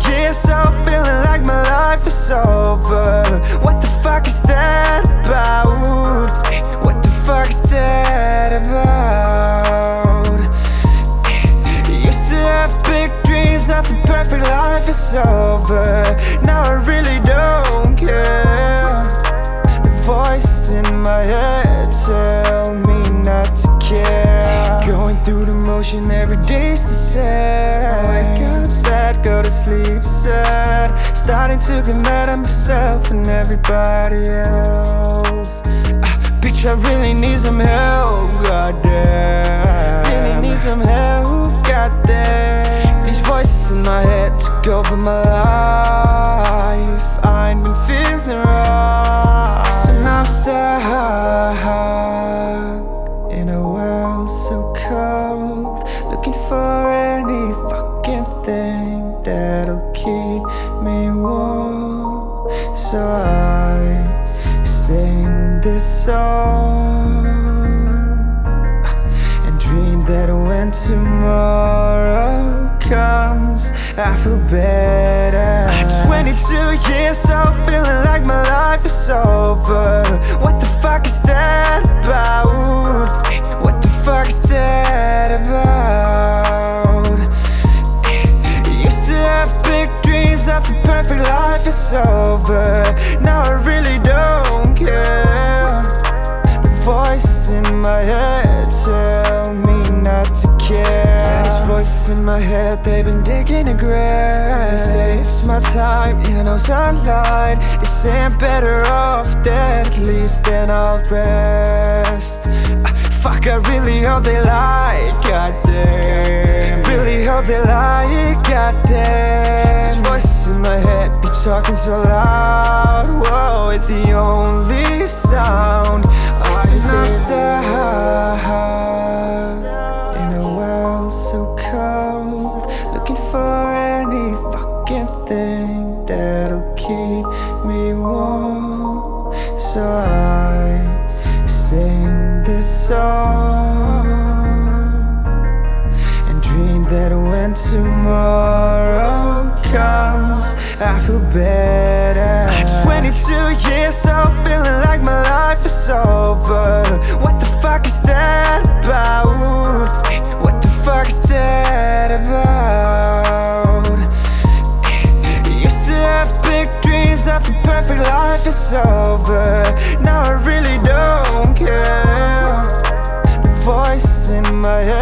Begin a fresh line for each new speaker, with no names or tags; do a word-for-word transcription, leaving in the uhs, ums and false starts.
years, so feeling like my life is over. What the fuck is that about? What the fuck is that about? Used to have big dreams of the perfect life, it's over. Now I really don't care. The voices in my head tell me not to care. Going through the motion every day's the same. Wake up sad, go to sleep sad. Starting to get mad at myself and everybody else. uh, Bitch, I really need some help, goddamn. Really need some help, goddamn. These voices in my head took over my life. I ain't been feeling right, so now I'm stuck in a world so cold, looking for any fucking thing that'll keep me warm. So I sing this song and dream that when tomorrow comes, I feel better. twenty-two years, so feeling like my life is over. What the fuck is that about? What the fuck is that about? Used to have big dreams of the perfect life, it's over. Now I really don't care. The voices in my head tell me not to care. These voices in my head, they've been digging a grave. They say it's my time, you know, sunlight. They say I'm better off dead, at least then I'll rest. uh, Fuck, I really hope they lie, goddamn. Really hope they lie, goddamn. These voices in my head be talking so loud. Whoa, it's the only sound I know. In a world so cold, looking for any fucking thing that'll keep me warm. So I sing this song and dream that when tomorrow comes, I feel better. twenty-two years, so feeling like my life is over. What the fuck is that about? What the fuck is that about? Used to have big dreams of the perfect life, it's over. Now I really don't care. The voices in my head